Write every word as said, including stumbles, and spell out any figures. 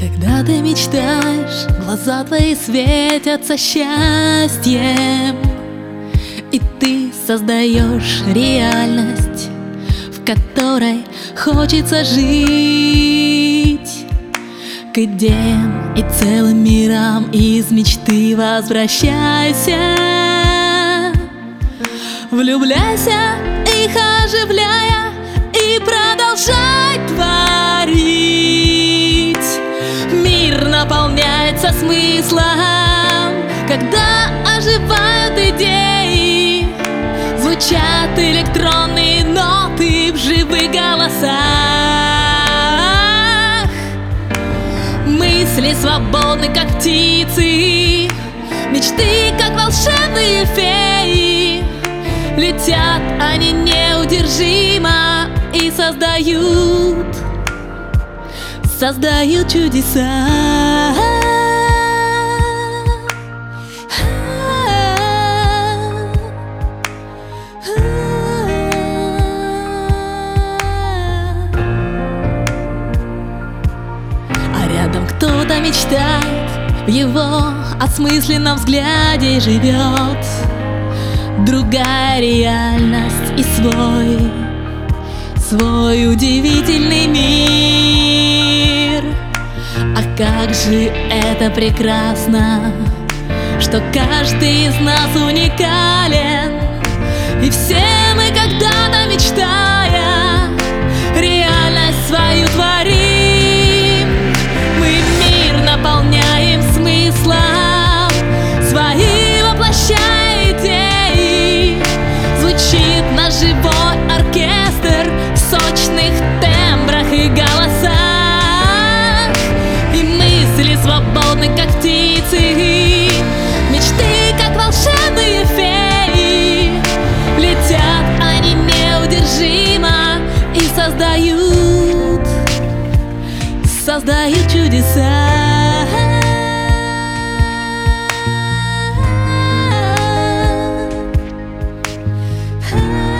Когда ты мечтаешь, глаза твои светятся счастьем, и ты создаешь реальность, в которой хочется жить. К идеям и целым мирам из мечты возвращайся. Влюбляйся, их оживляя, и продолжай творить. Мир наполняется смыслом, когда оживают идеи. Звучат электронные ноты в живых голосах. Мысли свободны, как птицы, мечты, как волшебные феи. Летят они неудержимо и создают, создают чудеса. А рядом кто-то мечтает, в его осмысленном взгляде живет другая реальность и свой, свой удивительный мир. А как же это прекрасно, что каждый из нас уникален, и все мы когда-то, мечтая, реальность свою творим. Мы мир наполняем смыслом, свои воплощая идеи. Звучит наш живой оркестр в сочных тембрах и голосах. И мысли свободны, как птицы, мечты, как волшебные феи. Летят они неудержимо и создают, создают чудеса. Ah